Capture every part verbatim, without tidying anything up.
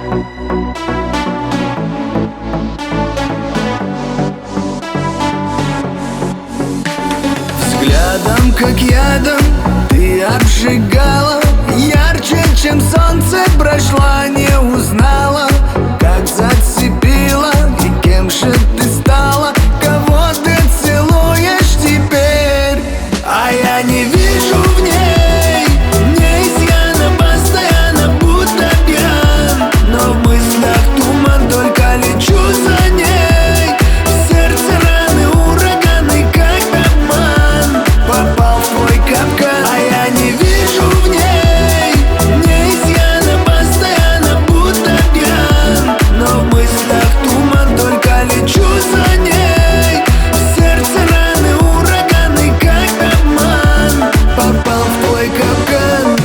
Взглядом, как ядом, ты обжигала, ярче, чем солнце прошла, не узнала, как зацепила и кем же ты стала, кого ты целуешь теперь. А я не вижу в ней не изъяна, постоянно будто пьян, но в мыслях туман, только лечу за ней. В сердце раны, ураганы, как обман, попал в твой капкан. А я не вижу в ней не изъяна, постоянно будто пьян, но в мыслях туман, только лечу за ней. В сердце раны, ураганы, как обман, попал в твой капкан.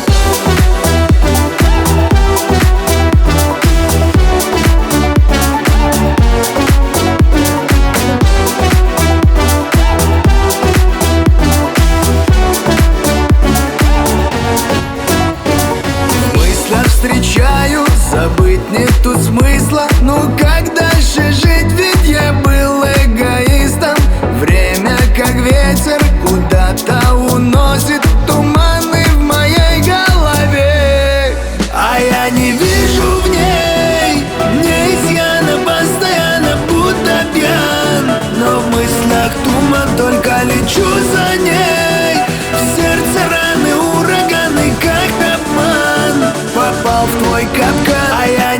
В мыслях встречаю, забыть нету смысла. Ну как дальше жить, ведь я был эгоистом. Время как ветер куда-то уносит туманы в моей голове. А я не вижу в ней не изъяна, постоянно будто пьян, но в мыслях туман, только лечу за ней. В сердце раны, ураганы, как обман, попал в твой капкан. А я